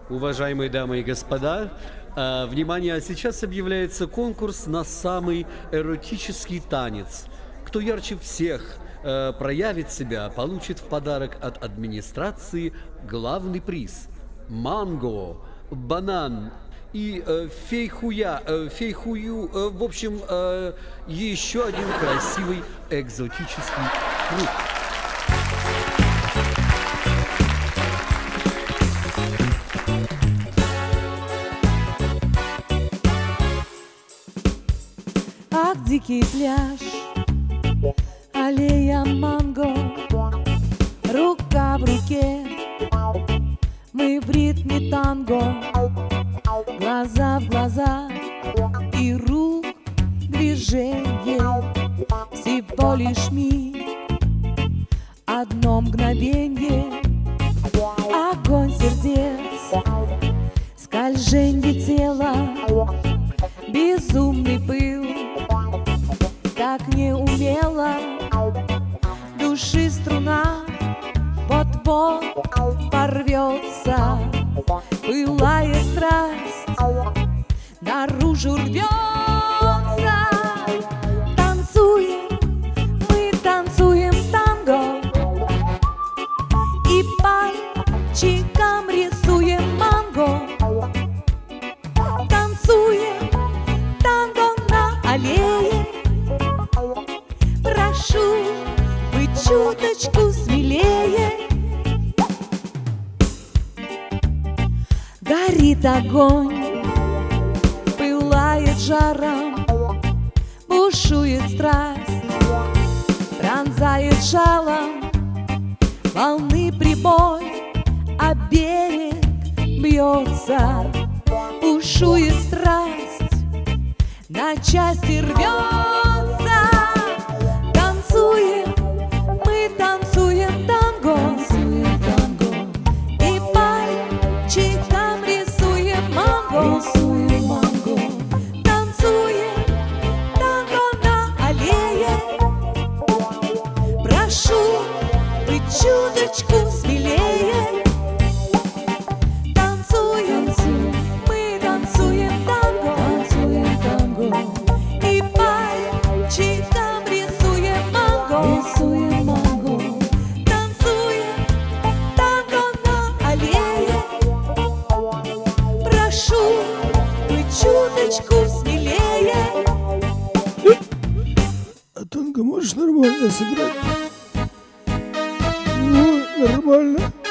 Уважаемые дамы и господа, внимание, сейчас объявляется конкурс на самый эротический танец. Кто ярче всех проявит себя, получит в подарок от администрации главный приз – манго, банан и фейхую, в общем, еще один красивый экзотический фрукт. Ах, дикий пляж, аллея манго, рука в руке, мы в ритме танго, глаза в глаза и рук движение, всего лишь миг, одно мгновенье, огонь сердец, скольженье тела, безумный пыл, так неумело, души струна вот-вот порвется, пылая страсть, наружу рвется. Танцуем, мы танцуем танго, и пальчиком рисуем манго. Танцуем танго на аллее, прошу быть чуточку смелее. Горит огонь, пылает жаром, бушует страсть, пронзает жалом, волны прибой, а берег бьется, бушует страсть, на части рвется. Танцуем, мы танцуем танго, и пальчиком рисуем манго. Танцуем танго на аллее, прошу быть чуточку смелее. Танцуем, мы танцуем танго, и пальчиком рисуем манго. Танцуем танго на аллее, прошу быть чуточку смелее. А танго можешь нормально сыграть? Ну, нормально.